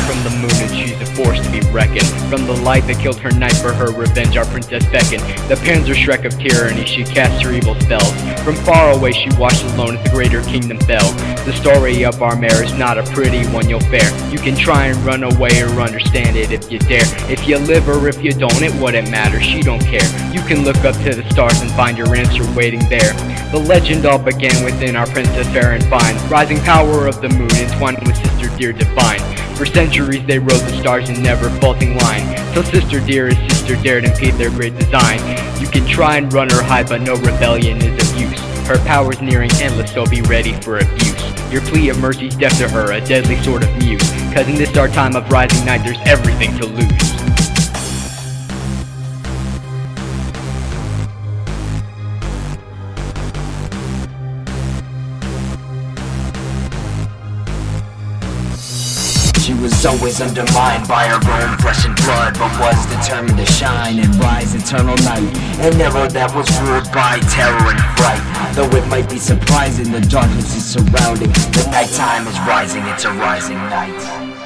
from the moon, and she's a force to be reckoned. From the light that killed her knight, for her revenge our princess beckoned. The Panzer Shrek of tyranny, she cast her evil spells. From far away she watched alone as the greater kingdom fell. The story of our mare is not a pretty one you'll fare. You can try and run away or understand it if you dare. If you live or if you don't, it wouldn't matter, she don't care. You can look up to the stars and find your answer waiting there. The legend all began within our princess fair and fine. Rising power of the moon, entwined with Sister Dear divine. For centuries they rode the stars in never faulting line, till Sister Dear is Sister dared impede their great design. You can try and run or hide, but no rebellion is of use. Her power's nearing endless, so be ready for abuse. Your plea of mercy's deaf to her, a deadly sort of muse. Cause in this our time of rising night, there's everything to lose. She was always undermined by her own flesh and blood, but was determined to shine and rise eternal night. An era that was ruled by terror and fright. Though it might be surprising, the darkness is surrounding. The nighttime is rising, it's a rising night.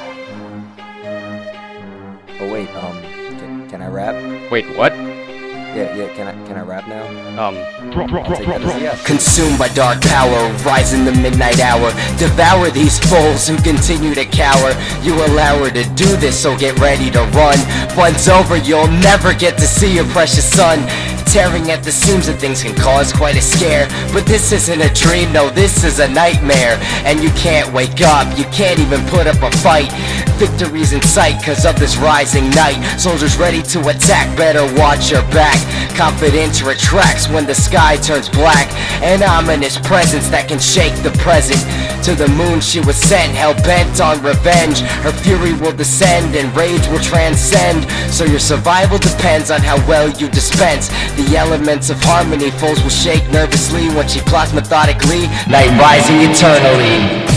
Oh wait, can I rap? Wait, what? Yeah, can I rap now? I'll take that as a yes. Consumed by dark power, rise in the midnight hour. Devour these fools who continue to cower. You allow her to do this, so get ready to run. Fun's over, you'll never get to see your precious son. Tearing at the seams of things can cause quite a scare. But this isn't a dream, no, this is a nightmare. And you can't wake up, you can't even put up a fight. Victory's in sight cause of this rising night. Soldiers ready to attack, better watch your back. Confidence retracts when the sky turns black. An ominous presence that can shake the present. To the moon she was sent, hell-bent on revenge. Her fury will descend and rage will transcend. So your survival depends on how well you dispense the elements of harmony. Foes will shake nervously when she plots methodically. Night rising eternally.